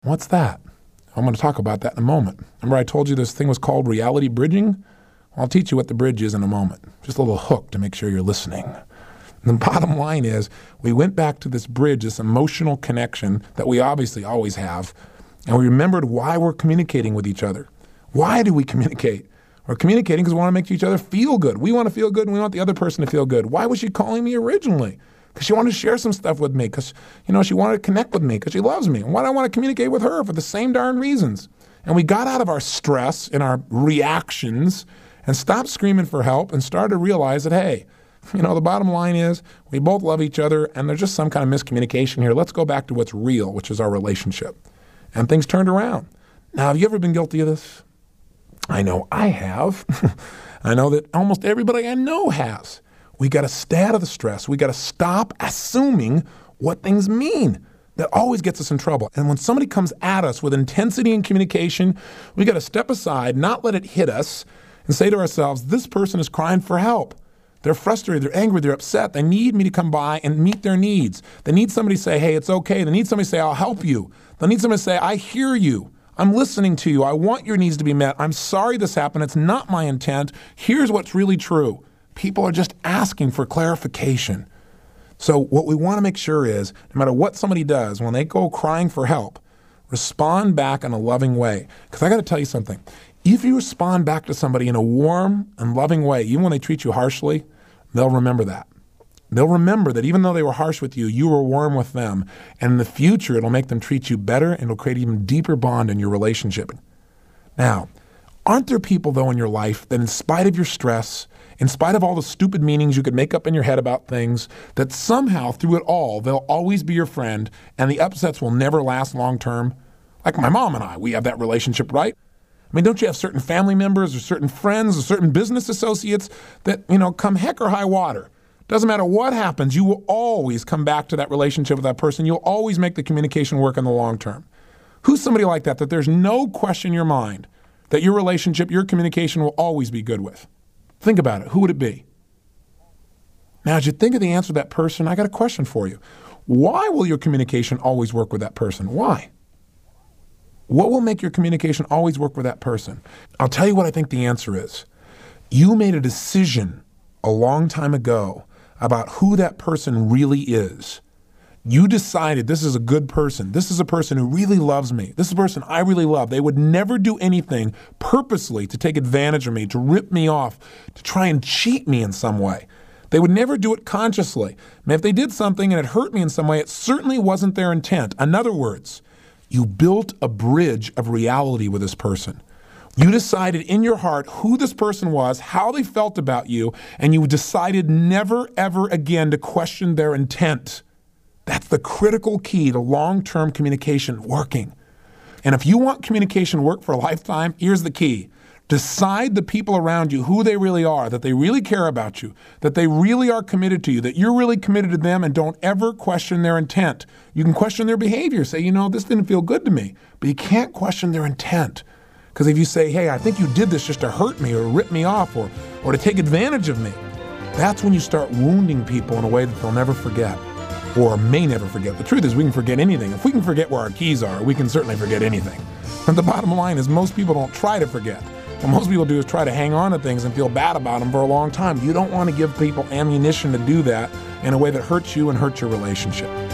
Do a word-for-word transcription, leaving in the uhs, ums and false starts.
What's that? I'm going to talk about that in a moment. Remember I told you this thing was called reality bridging? I'll teach you what the bridge is in a moment. Just a little hook to make sure you're listening. And the bottom line is we went back to this bridge, this emotional connection that we obviously always have, and we remembered why we're communicating with each other. Why do we communicate? We're communicating because we want to make each other feel good. We want to feel good and we want the other person to feel good. Why was she calling me originally? Because she wanted to share some stuff with me, because, you know, she wanted to connect with me, because she loves me. And why do I want to communicate with her? For the same darn reasons. And we got out of our stress and our reactions and stopped screaming for help and started to realize that, hey, you know, the bottom line is we both love each other and there's just some kind of miscommunication here. Let's go back to what's real, which is our relationship. And things turned around. Now, have you ever been guilty of this? I know I have. I know that almost everybody I know has. We got to stay out of the stress. We got to stop assuming what things mean. That always gets us in trouble. And when somebody comes at us with intensity in communication, we got to step aside, not let it hit us, and say to ourselves, this person is crying for help. They're frustrated, they're angry, they're upset. They need me to come by and meet their needs. They need somebody to say, hey, it's okay. They need somebody to say, I'll help you. They need somebody to say, I hear you. I'm listening to you. I want your needs to be met. I'm sorry this happened. It's not my intent. Here's what's really true. People are just asking for clarification. So what we want to make sure is, no matter what somebody does, when they go crying for help, respond back in a loving way. Because I got to tell you something. If you respond back to somebody in a warm and loving way, even when they treat you harshly, they'll remember that. They'll remember that even though they were harsh with you, you were warm with them. And in the future, it'll make them treat you better and it'll create an even deeper bond in your relationship. Now, aren't there people, though, in your life that in spite of your stress, in spite of all the stupid meanings you could make up in your head about things, that somehow through it all, they'll always be your friend and the upsets will never last long term? Like my mom and I, we have that relationship, right? I mean, don't you have certain family members or certain friends or certain business associates that, you know, come heck or high water? Doesn't matter what happens, you will always come back to that relationship with that person. You'll always make the communication work in the long term. Who's somebody like that, that there's no question in your mind that your relationship, your communication will always be good with? Think about it. Who would it be? Now, as you think of the answer to that person, I got a question for you. Why will your communication always work with that person? Why? What will make your communication always work with that person? I'll tell you what I think the answer is. You made a decision a long time ago about who that person really is. You decided this is a good person. This is a person who really loves me. This is a person I really love. They would never do anything purposely to take advantage of me, to rip me off, to try and cheat me in some way. They would never do it consciously. I mean, if they did something and it hurt me in some way, it certainly wasn't their intent. In other words, you built a bridge of reality with this person. You decided in your heart who this person was, how they felt about you, and you decided never, ever again to question their intent. That's the critical key to long-term communication working. And if you want communication to work for a lifetime, here's the key. Decide the people around you, who they really are, that they really care about you, that they really are committed to you, that you're really committed to them, and don't ever question their intent. You can question their behavior. Say, you know, this didn't feel good to me. But you can't question their intent. Because if you say, hey, I think you did this just to hurt me or rip me off or, or to take advantage of me, that's when you start wounding people in a way that they'll never forget or may never forget. The truth is we can forget anything. If we can forget where our keys are, we can certainly forget anything. And the bottom line is most people don't try to forget. What most people do is try to hang on to things and feel bad about them for a long time. You don't want to give people ammunition to do that in a way that hurts you and hurts your relationship.